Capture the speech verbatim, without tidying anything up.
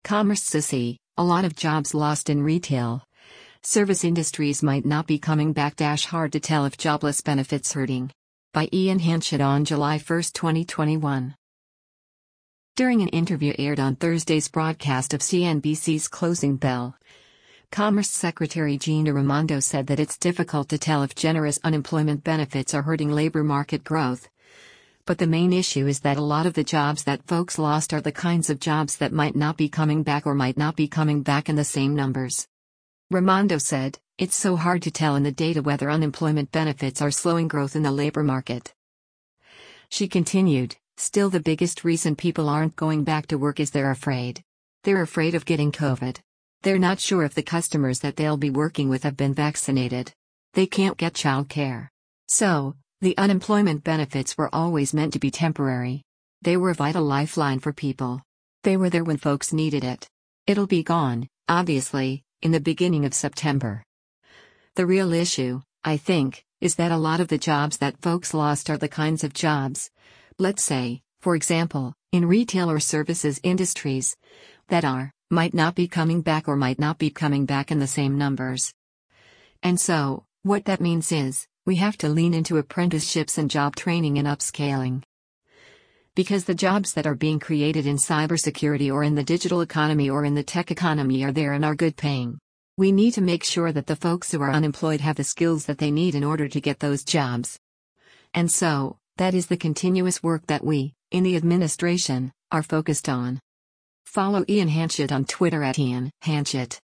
Commerce Sissy, a lot of jobs lost in retail. Service industries might not be coming back. Dash hard to tell if jobless benefits hurting. By Ian Hanchett on July first, twenty twenty-one. During an interview aired on Thursday's broadcast of C N B C's Closing Bell, Commerce Secretary Gina Raimondo said that it's difficult to tell if generous unemployment benefits are hurting labor market growth. But the main issue is that a lot of the jobs that folks lost are the kinds of jobs that might not be coming back or might not be coming back in the same numbers. Raimondo said, "It's so hard to tell in the data whether unemployment benefits are slowing growth in the labor market." She continued, "Still, the biggest reason people aren't going back to work is they're afraid. They're afraid of getting COVID. They're not sure if the customers that they'll be working with have been vaccinated. They can't get childcare. So, the unemployment benefits were always meant to be temporary. They were a vital lifeline for people. They were there when folks needed it. It'll be gone, obviously, in the beginning of September. The real issue, I think, is that a lot of the jobs that folks lost are the kinds of jobs, let's say, for example, in retail or services industries, that are, might not be coming back or might not be coming back in the same numbers. And so, what that means is, we have to lean into apprenticeships and job training and upscaling. Because the jobs that are being created in cybersecurity or in the digital economy or in the tech economy are there and are good paying. We need to make sure that the folks who are unemployed have the skills that they need in order to get those jobs. And so, that is the continuous work that we, in the administration, are focused on." Follow Ian Hanchett on Twitter at Ian Hanchett.